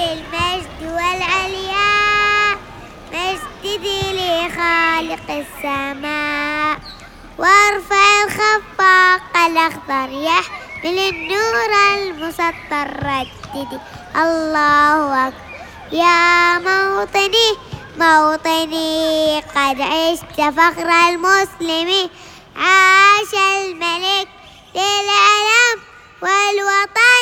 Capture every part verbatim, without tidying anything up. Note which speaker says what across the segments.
Speaker 1: المجد والعلياء، مجدي لخالق السماء، وارفع الخفاق الأخضر يحمل النور المسطر رددي. الله أكبر يا موطني موطني، قد عشت فخر المسلمين، عاش الملك للعلم والوطن.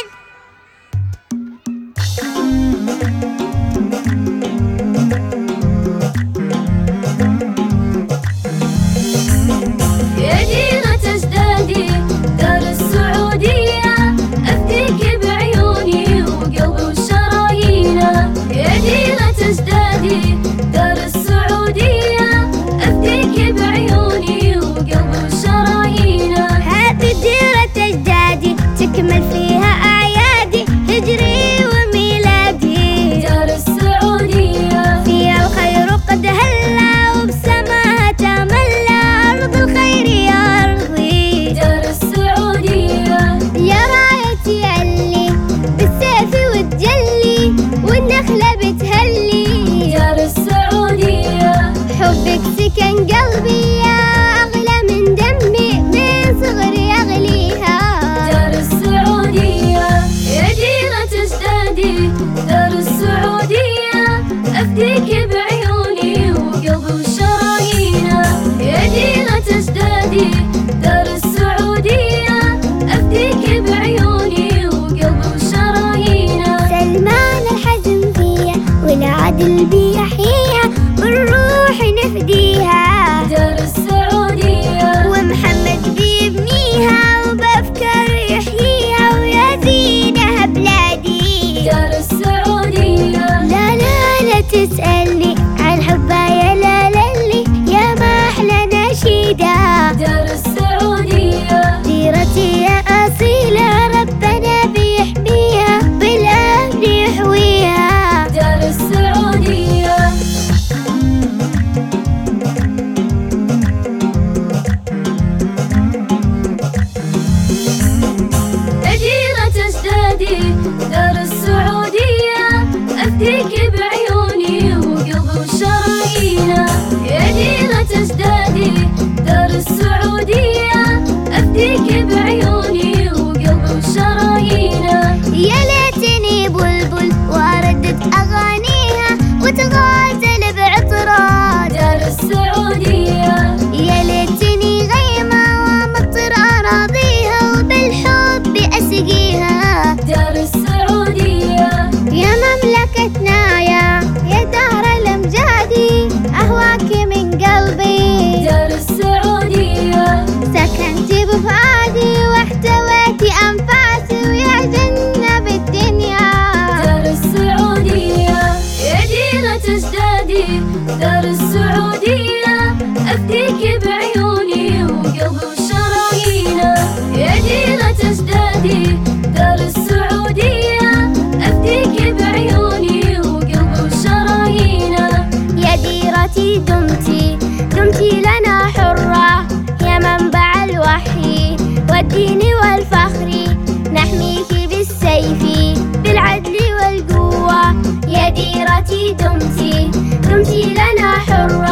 Speaker 2: يا ديرة أجدادي دار السعودية، أفديك بعيوني وقلبي وشرايينا. يا ديرة أجدادي دار السعودية، أفديك بعيوني وقلبي وشرايينا.
Speaker 1: هذه ديرة أجدادي تكمل فيها أعيادي، هجري وميلادي.
Speaker 2: دار السعودية
Speaker 1: فيها الخير قد هلا، وبسماها تملى، أرض الخير يا أرضي.
Speaker 2: دار السعودية
Speaker 1: يا رايتي اللي بالسيف وتجلي، والنخلة بتهلي.
Speaker 2: دار السعودية
Speaker 1: حبك سكن قلبي، يا أغلى من دمي، من صغري أغليها.
Speaker 2: دار السعودية يا ديرة أجدادي دار السعودية، أفديك بعيوني وقلبي وشرايينا. يا ديرة أجدادي دار السعودية، أفديك بعيوني وقلبي وشرايينا.
Speaker 1: سلمان الحزن فيها والعدل بيحييها، بالروح نفديها.
Speaker 2: دار السعودية
Speaker 1: ومحمد بيبنيها، وبأفكار يحييها، ويا زينها بلادي.
Speaker 2: دار السعودية
Speaker 1: لا لا لا تسألني عن حبها يا لا للي، يا ما أحلى نشيدة.
Speaker 2: دار السعودية
Speaker 1: ديرتي يا أصيلة، ربنا بيحميها، بالأمن يحويها.
Speaker 2: دار السعودية ديرة أجدادي دار السعودية، أفديك بعيوني وقلبي وشرايينا. يا ديرة أجدادي دار السعودية، أفديك بعيوني وقلبي وشرايينا.
Speaker 1: يا ليتني بلبل وأردد أغانيها، وتغازل بعطرها.
Speaker 2: دار السعودية
Speaker 1: يا ليتني غيمة وأمطر أراضيها، وبالحب أسقيها.
Speaker 2: دار السعودية
Speaker 1: يا مملكتنا يا يا دار الأمجادي، أهواك من قلبي.
Speaker 2: دار السعودية
Speaker 1: سكنتي بفؤادي، واحتويتي أنفاسي، ويا جنة بالدنيا.
Speaker 2: دار السعودية يا ديرة أجدادي دار السعودية، أفديك بعيوني وقلبي وشرايينا. يا ديرة أجدادي دار السعودية، أفديك بعيوني وقلبي وشرايينا.
Speaker 1: يا ديرتي دمتي دمتي لنا حرة، يا منبع الوحي والدين والفخر، نحميك بالسيف بالعدل والقوة. يا ديرتي دمتي دمتي لنا حرة،